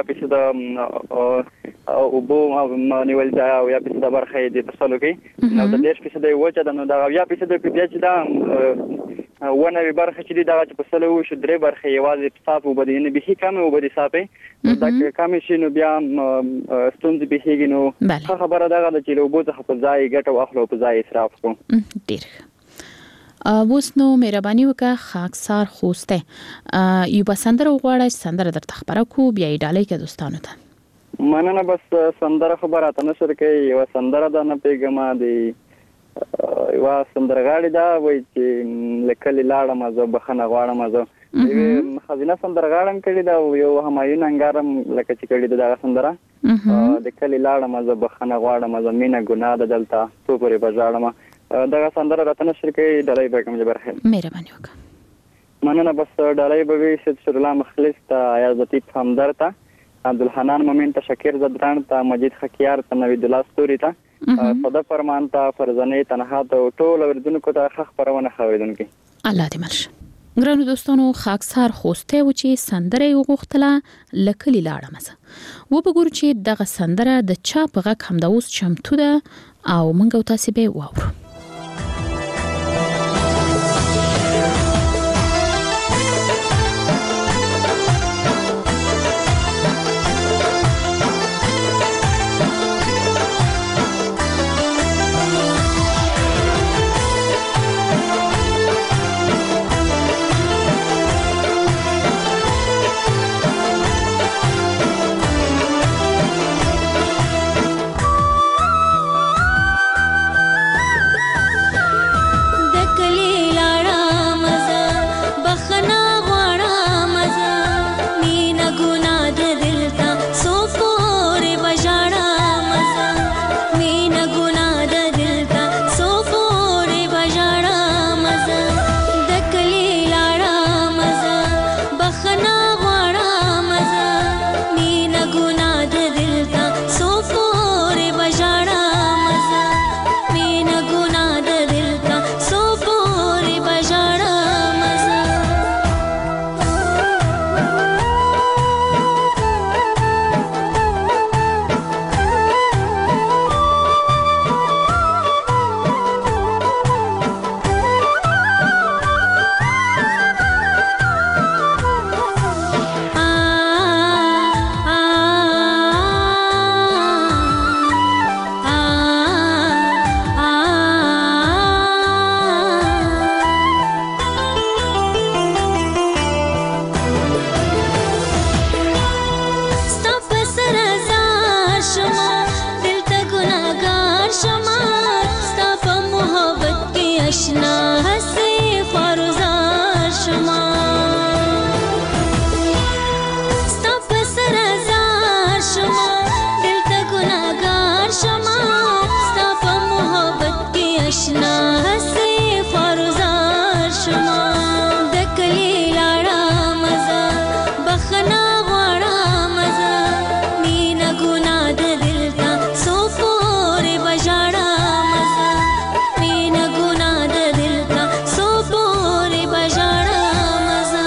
90% اوبو نیول ځای او 90% برخه د فصلو کې نو د 10% وچه ده نو دا 90% کې بیا چې دا ونه برخه چې دا چې فصلو شو درې برخه یوازې صاف اوبه دي نه به کم اوبه دي صافې دا کم شي نو بیا ستونزې به هیږي نو خبره دا ده چې اوبو څخه په ځای ګټه واخلو په ځای اسراف کوو. ډیر اوس نو مهرباني وکړه خاکسار خوسته یو بسندره وغواړی سندره در تخبره کو بیا ډالۍ کې دوستانو ته. مننه بس سندره خبره ته نشر کې یو سندره ده نه پیګما دی یو سندرغاړي دا وای چې لکلی لاړه مزه بخنه غواړه مزه خزینه سندرغاړم کړي دا یو همایون انګارم لکه چې کړي دا سندره د کلی لاړه مزه بخنه غواړه مزه مینا ګناه ده دلته تو پرې بازارم دا سندره راته نشر کې ډالۍ به کوم جبر خیر. مهرباني وکړه. مننه بس ډالۍ به وي سید شر الله مخلص ته عیاض لطیف همدر ته عبدالحنان مومن ته شکیر زدران ته مجید خکیار ته نوید الله ستوري ته صدا فرمان ته فرزانه تنها ته ټول اوریدونکو ته خخ پرونه خوریدونکو الله دې ملشه. ګرانو دوستانو خاکسار خوسته و چې سندره وغوښتله لکلی لاړه مزه و بګور چې دغه سندره د چا په غږ هم د اوس چمتو ده او منګو تاسو به واورو. شما د کلی لاړه مزه بخنا غواړه مزه مینا ګنا د دل تا سو پورې بجاړه مزه مینا ګنا د دل تا سو پورې بجاړه مزه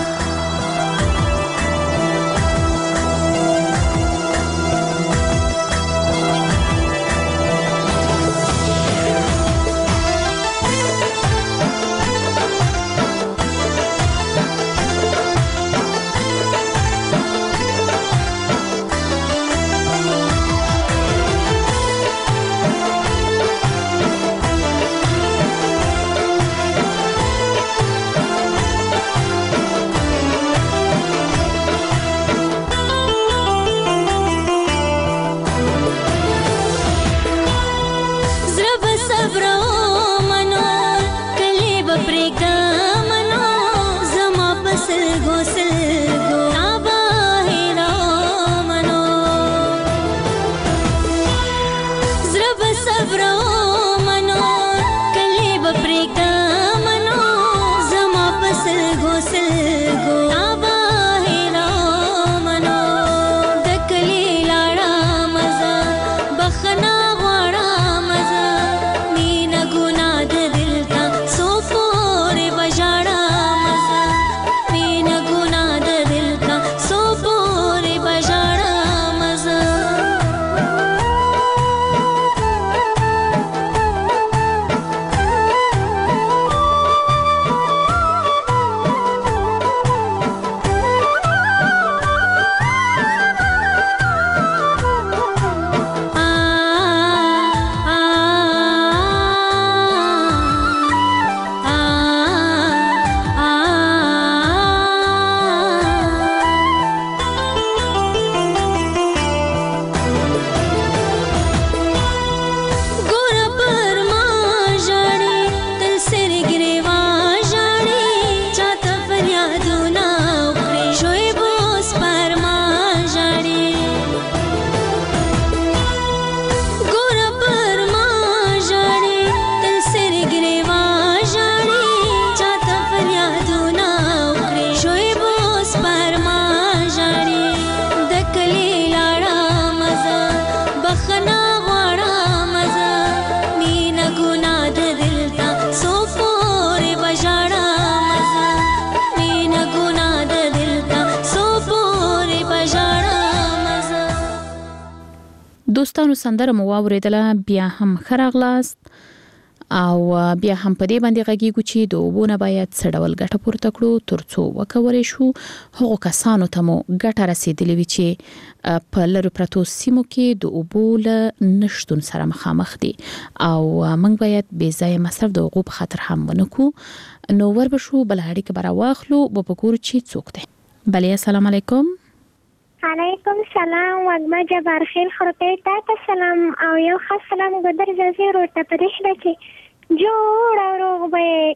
دوستانو سندره مو واوریدله بیا هم خراغلاست او بیا هم په دې باندې غږیږو چې د وبونه باید سړول ګټه پورته کړو ترڅو وکورې شو هغو کسانو ته مو ګټه رسیدلې وي چې په لرو پرتو سیمو کې د اوبو له نشتون سره مخامخ دي او موږ باید بې ځایه مصرف د اوبو په خاطر هم ونکو نو وربشو بل اړیکه برا واخلو به پکور چې څوک دی بله السلام علیکم علیکم سلام وګما جبار خیل خرطه تا سلام او یو خاص سلام ګدر زیرو ته پرېښه کې جوړ او روغ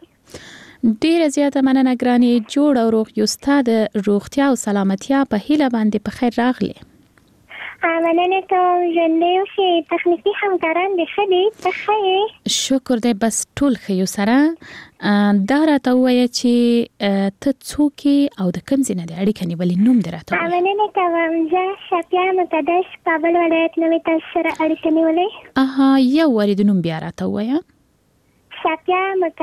به ډیره زیاته مننه ګراني جوړ او روغ یو ستاد روغتیا او سلامتیا په هیله باندې په خیر راغلی مننه کوم ژوندې اوسئ تخنیکي همکاران دې ښه دي ته ښه یې شکر دی بس ټول ښه یو سره دا راته ووایه چې ته څوک یې او د کوم ځای نه دې اړیکه نیولې نوم دې راته ووایه مننه کوم زه شفیع مقدس کابل ولایت نه مې تاسو سره اړیکه نیولې یو وارې د نوم بیا راته ووایه شفیع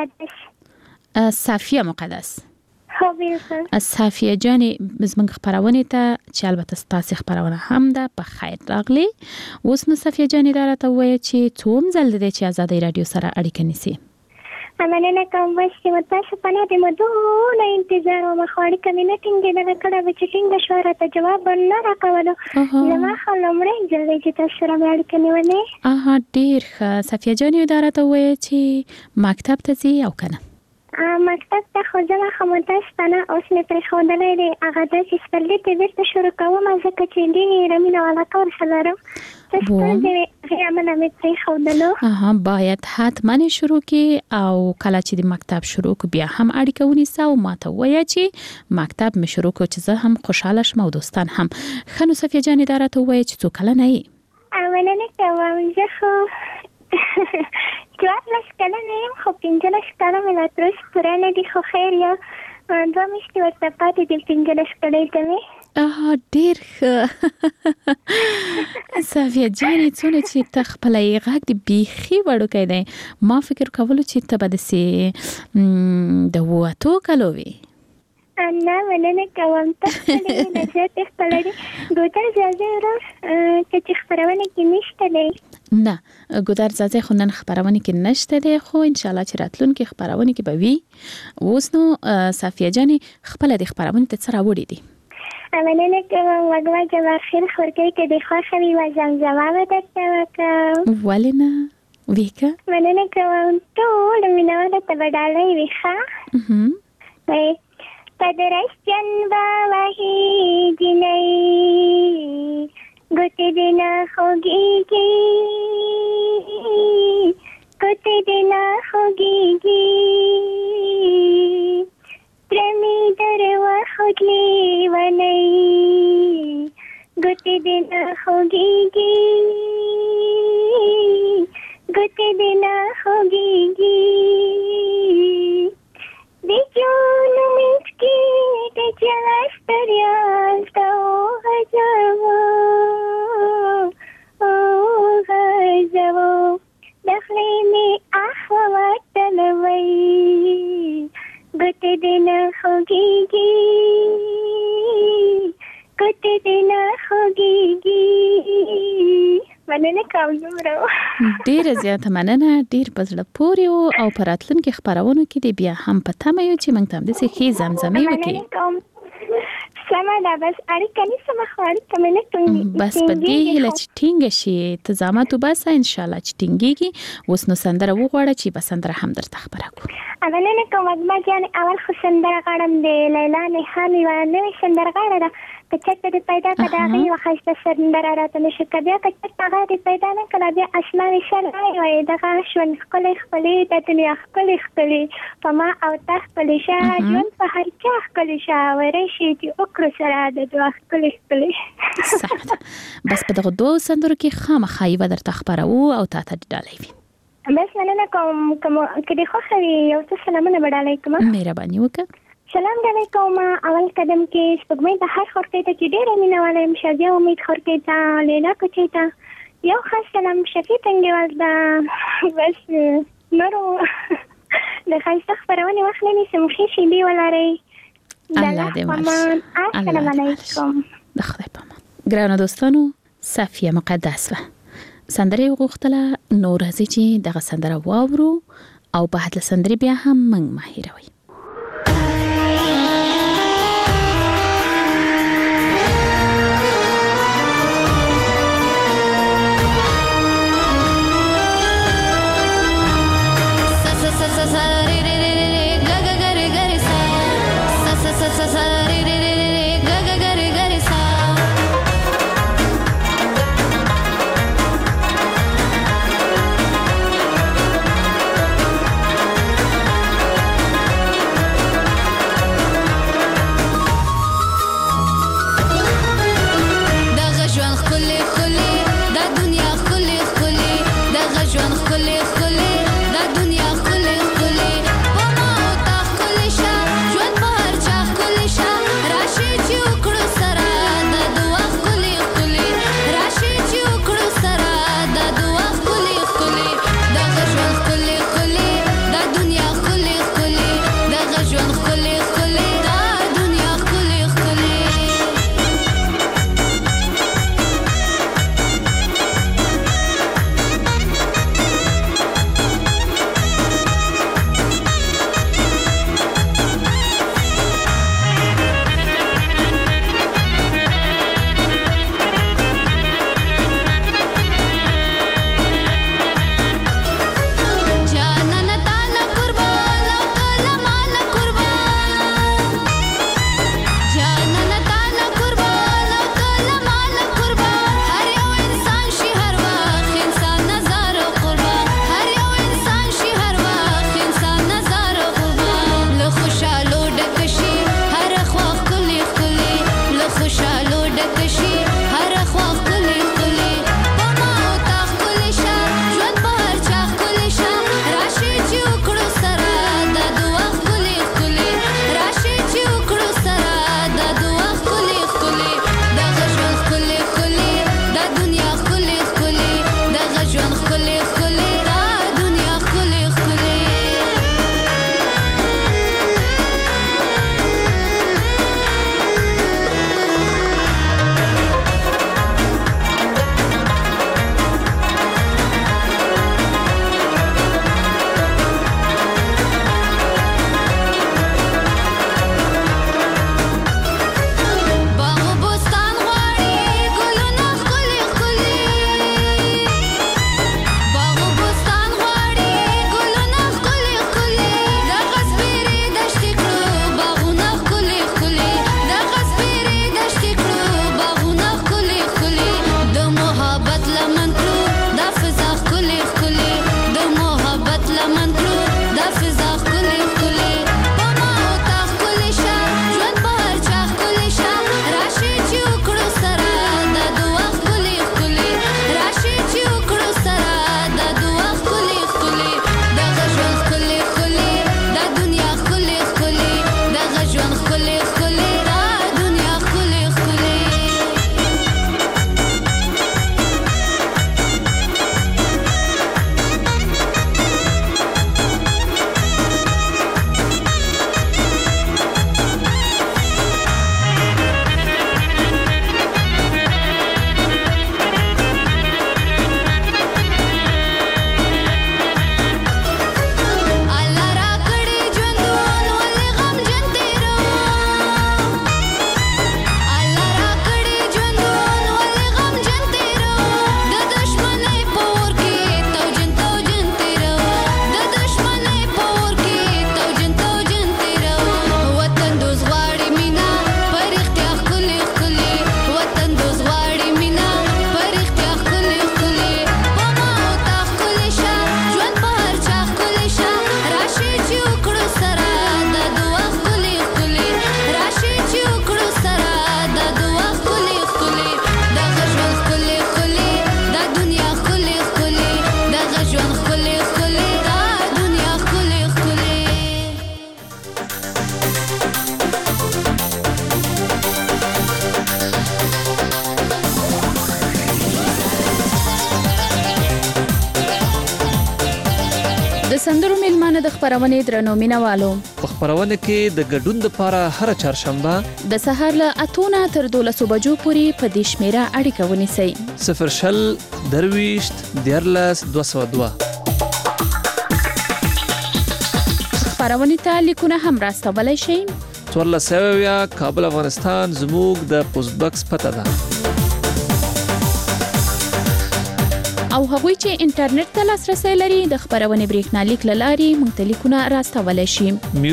مقدس صافیه مقدس خو بالکل صافیه جانې زموږ خپرونې ته چې البته ستاسې خپرونه هم ده په خیر راغلی اوس نو صافیه جانې دا راته ووایه چې څوم ځل دی چې ازادۍ راډیو سره اړیکه نیسي مننه کوم چې تاسو په نه د مدونه انتظار او مخاړي کمیټینګ دغه کړه چې څنګه شو راته جواب نه راکولو زما خو لمړی ځل چې تاسو سره اړیکه نیولې ډیر ښه صافیه جانې دا راته ووایه چې مکتب ته ځي او کنه مکتب ته خو زما خو متاسفانه اوس مې پرېښودلی دی هغه داسې سپرلي ته بېرته شروع کوم ځکه چې ډېره مینه او علاقه ورسره لرم څه ستونزې غیامنه مې پرېښودلو باید حتما شروع کړي او کله چې د مکتب شروع کړو بیا هم اړیکه ونیسه او ما ته ووایه چې مکتب مې شروع کړو چې زه هم خوشحاله شم او دوستان هم ښه نو صفیه جانې دا راته ووایه چې څو کلنه یې مننه کوم زه خو 14 کلنه یم خو 15 کاله مې لا تر اوسه پوره نه دي، خو خیر یو 2 میاشتې ورته پاتې دي 15 کلنې ته مې. ډېر ښه صافیه جانې، څونه چې ته خپله یې غږ د بیخي وړوکی دی، ما فکر کولو چې ته به داسې د 8 کالو وې. نه مننه کوم، ته خپلې نظر خپله دی ګودر زازی ورور که چې خپرونه کې نشته دی. نه ګودر زازی خو نن خپرونه کې نشته دی، خو انشاءالله چې راتلونکې خپرونه کې به وي. اوس نو صافیه جانې خپله د خپرونې ته څه راوړي دي؟ مننه کوم وګړه جواب خیر خورګي کې د خوښه وي و زمزمه به درته وکړم. ولې نه ویکه؟ مننه کوم ټول مینهوالو ته به ډالۍ وي ښه. پدرشتن با وحی جنئی گوتی دینا خوگی گی گوتی دینا خوگی گی پرمی در و خودلی و نئی گوتی دینا خوگی گی گوتی دینا خوگی گی دی جون مسکی دی جلس دریال تا غزو دخلی می احوات تلوی گوتی دینا خوگی گی گوتی دینا خوگی گی. مننه کوم دومره. ډېره زیاته مننه، ډېر په زړه پورې و او په راتلونکي خپرونو کې دې بیا هم په تمه یو چې موږ ته همداسې ښې زمزمې وکړي. سمه ده، بس اړیکه نیسم خو اړیکه مې نه ټینګېږي. بس په دې هیله چې ټینګه شي، ته زحمت وباسه انشاءالله چې ټینګېږي. اوس نو سندره وغواړه چې به سندره هم درته خپره کړو. مننه کوم اجمل جانې، اول خو سندره غواړم د لیلا نښان یوه نوې سندرغاړه ده، که چېرته دې پیدا کړه د هغې یوه ښایسته سندره راته نشي که بیا که چېرته هغه دې پیدا نه کړه بیا اسمانې شرعی وایي دغه ژوند ښکلی ښکلی د دنیا ښکلی ښکلی په ما او تا ښکلی شه ژوند په هر چا ښکلی شه وری شي چې وکړو سره د دعا ښکلی ښکلی. سمه ده، بس په دغه 2 سندرو کې خامخا یوه درته خپروو او تا ته ډالۍ وي. بس مننه کوم، که دې خوښه وي یو څه سلامونه به ډالۍ کړم. مهرباني وکړه. سلام ډالۍ کوم اول قدم کې سپوږمۍ د هر خورکۍ ته چې ډېره مینهواله یم، شادیه امید خورکۍ ته، لیلا کوچۍ ته یو خاص سلام شفیع تنګیوال ته. بس نورو د ښایسته خپرونې وخت نه نیسم، ښې شیبې ولرئ. الله دې ورشي. السلام علیکم. د خدای په امان. ګرانو دوستانو، صفیه مقدس وه، سندره یې وغوښتله، نو راځئ چې دغه سندره واورو او بعد له سندرې بیا هم موږ مه هېروئ. خبرونه درنو مینوالو په خبرونه کې د ګډون لپاره هر چهارشنبه د سهار له 8 تر 12 بجو پورې په دې شمیره اړیکه ونیسئ 0 درويشت دیرلس 202 خبرونه ته لیکونه هم راستولای شئ 14 کابل افغانستان زموږ د پوسټ باکس پته ده او هغوی چې انټرنیټ ته لاسرسي لري د خبرونه بریښنالیک لاري مختلفونه راستولای شي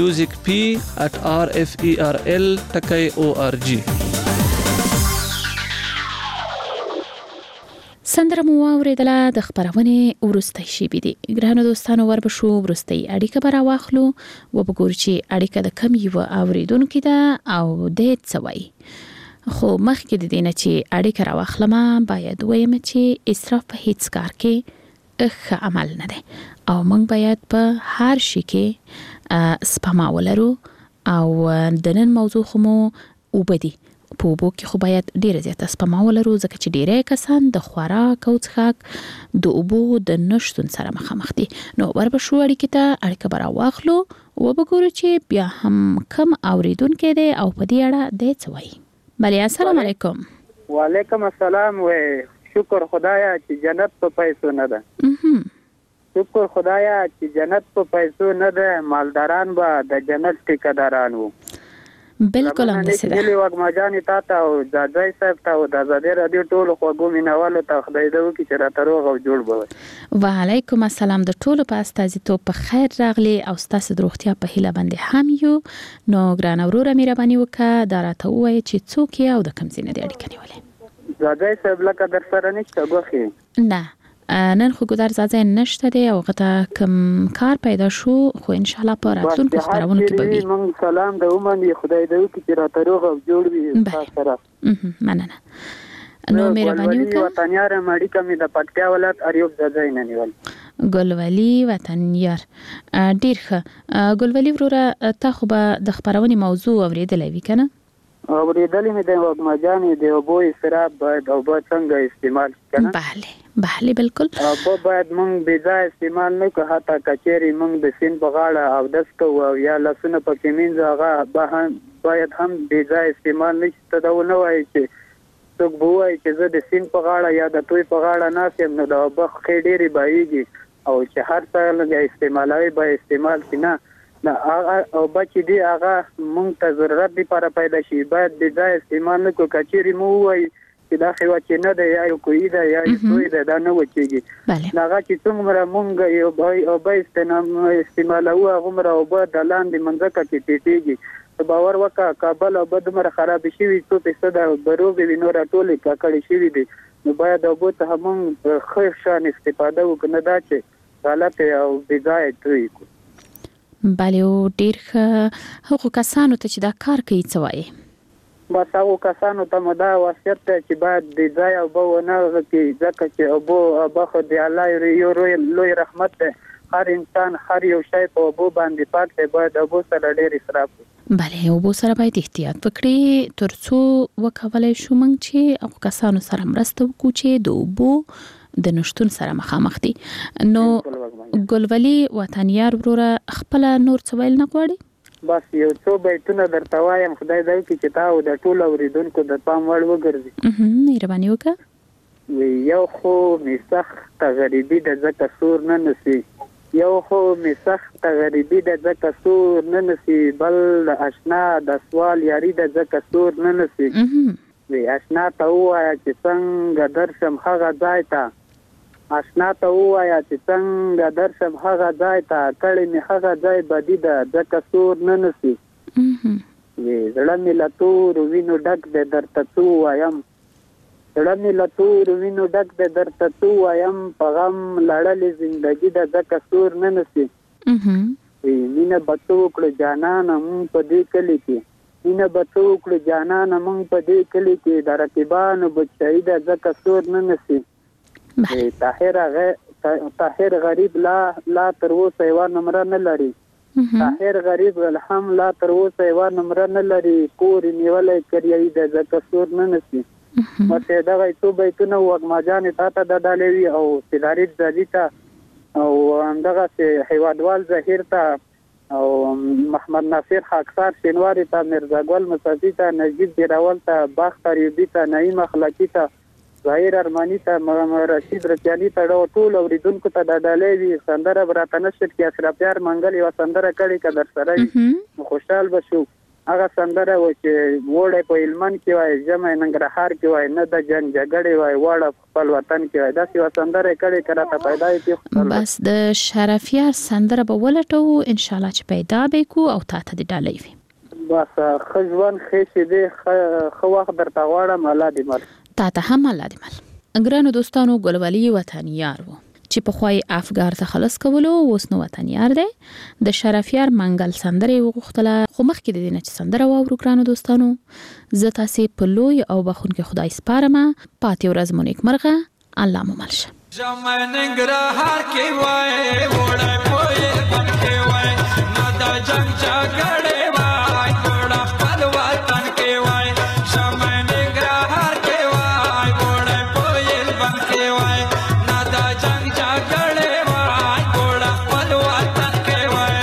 musicp@referl.org سندره مو اوریدله د خبرونه ورستۍ شي بيدي ګرانو دوستانو وربشو ورستۍ اړیکه برا واخلو وبګور چې اړیکه د کم یو اوریدونکو ده او د څوي خو مخکې د دینه چې اړیکه راوخلمه باید وایم چې اسراف په هیڅ کار کې ښه عمل نه دی او موږ باید په هر شي کې سپما ولرو او د نن موضوع خو مو وبدي په وبو کې خو باید ډیره زیاته سپما ولرو ځکه چې ډیره کسان د خوراک او څښاک د وبو د نشټون سره مخامخ دي نو وربشو اړیکه ته اړیکه برا واخلو وبګورو چې بیا هم کم اوریدونکو دی او په دې اړه د څوي بله السلام علیکم وعلیکم السلام و شکر خدایا چې جنت په پیسو نه ده شکر خدایا چې جنت په پیسو نه ده مالداران به د جنت ټیکداران وو بالکل هم دسه ده دلی وګ ماجانی تاته او ځای صاحب ته او د آزادۍ رادیو ټولو خواږو مینوالو ته خدای دې وکړي چې راته روغ او جوړ به وعلیکم السلام د ټولو په استازیتوب په خیر راغلی او ستاسو د روغتیا په هیله باندې هم یو نو ګران وروره مهرباني وکړه دا راته وایي چې څوک او د کوم ځای نه دی اړیکه نیولې ځای صاحب لکه در سره نشته غوخي نه نن خو ګدار ځای نشته دی او غته کم کار پیدا شو خو ان شاء الله په راتلونکو خبرونو کې به وي مونږ سلام د اومني خدای دې وکړي چې راته روغ او جوړ وي تاسو سره مننه نو مهرباني وکړه وطنیار مړی کمی د پټکا ولات اریوب ځای نه نیول ګلولي وطنیار ډیر ښه ګلولي وروره تا خو به د خبرونې موضوع اوریدلې وی کنه اوریدلې مې د وګماجانې د اوبو اسراف باید او به څنګه استعمال کنه بله بالکل او باید مونږ بې ځای استعمال نه کوو حتی کچېری مونږ د سین په غاړه او دس کوو او یا لاسونه پکې مینځ هغه باید هم بې ځای استعمال نه شي ته دا ونه وایي چې څوک به وایي چې زه د سین په غاړه یا د توی په غاړه ناست یم نو د اوبه ښې ډېرې بهیږي او چې هر څه لږ استعمالوي به استعمال شي نه او بچی دی هغه مونږ ته ضرورت لپاره پیدا شي باید بې ځای استعمال نه کوو کچېری مو وایي چې دا خو چې نه دی یا یو کوی دی یا کوی دی دا نه وچیږي هغه چې څومره مونږ یو او به استعمالوو هغومره اوبه د لاندې منځکه کې ټیټېږي باور وکړه کابل او بدمره خراب شي 100% بروبې وینو راټولې ککړې شوې دي نو باید اوبو ته مونږ ښه شان استفاده وکړو نه دا چې غلط او بې ځای توی کو بله ډیر هغه کسانو ته چې دا کار کوي څه وایي بس هغه کسانو ته مدا وصیت چې باید د ځای او به نه کې ځکه چې ابو خو دی الله یو لوی رحمت ده هر انسان هر یو شی په ابو باندې پاک دی باید ابو سره ډیر اسراف بله ابو سره باید احتیاط وکړي ترڅو وکولای شو موږ چې هغه کسانو سره مرسته وکړو چې د ابو د نشټون سره مخامخ دي نو ګلولي وطنیار وروره خپل نور څه ویل نه غواړي بس یو څو بیتونه درته وایم خدای دې وکړي چې تا او د ټول اوریدونکو د پام وړ وګرځي مهرباني وکړه یو خو می سخت غریبي د ځکه سور نه نسی یو خو می سخت غریبي د ځکه سور نه نسی بل آشنا د سوال یاري د ځکه سور نه نسی وی آشنا ته وایا چې څنګه درشم هغه ځای ته آشنا ته وایا چې څنګه درشم هغه ځای ته کړي می هغه ځای بدی ده ځکه سور نه نسی وی زړه می لتور وینو ډک د درته تو وایم زړه می لتور وینو ډک د درته تو وایم په غم لړلې زندګي ده ځکه سور نه نسی وی مینه بتو کړ جانان مون په دې کلی کې مینه بتو کړ جانان مون په دې کلی کې د رقیبانو بچی ده ځکه سور نه نسی طاهر غریب لا تر اوسه یو نمبر نه لري طاهر غریب الحم لا تر اوسه یو نمبر نه لري کور نیولای کړی د ځکه سور نه نسی مته دا غي تو بیتونه وګماجان ته د ډالوي او سیداری ځدی ته او همدغه هیوادوال ظهیر ته او محمد ناصر خاکسار شینواری ته مرزا ګل مصطفی ته نجیب دیراول ته باختر یوبی ته نعیم اخلاقی ته ظاهر ارمانی ته رشید رچانی ته ټول اوریدونکو ته د ډالۍ وی سندره براته نشر کې اشرافیار منګل یو سندره کړي کدر سره خوشحال بشو هغه سندره و چې وړه په هلمند کې وای جمع ننګرهار کې وای نه د جنگ جګړې وای وړه خپل وطن کې وای دا یو سندره کړي کړه ته پیدا کی بس د شرافیار سندره به ولټو ان شاء الله چې پیدا به کو او تا ته د ډالۍ وي بس خځوان خېشې دې خو وخت درته غواړم الله دې مل تا ته هم الله دې مل ګرانو دوستانو ګلوالي وطنيار وو چې په خوای افغار ته خلاص کولو اوس نو وطنيار دی د شرافیار منګل سندره وغوښتله خو مخکې د دې نه چې سندره واورو ګرانو دوستانو زه تاسو په لوی او بخونکي خدای سپارم پاتې ورځ مو نیک مرغه الله مو ملشه جمن ننګرهار کې وای وړه پوي بن کې وای نه دا جنگ جګړې وای وړه خپل وطن کې وای جمن ننګرهار کې وای وړه پوي بن کې وای نه دا جنگ جګړې وای وړه خپل وطن کې وای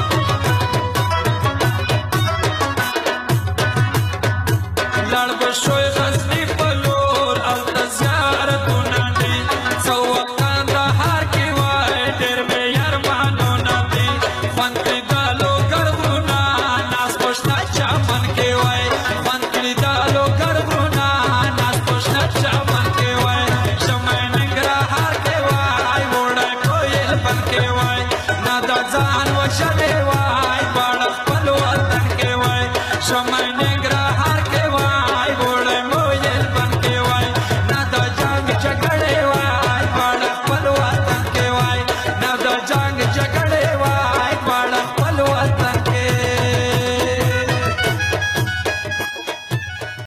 لړ بشو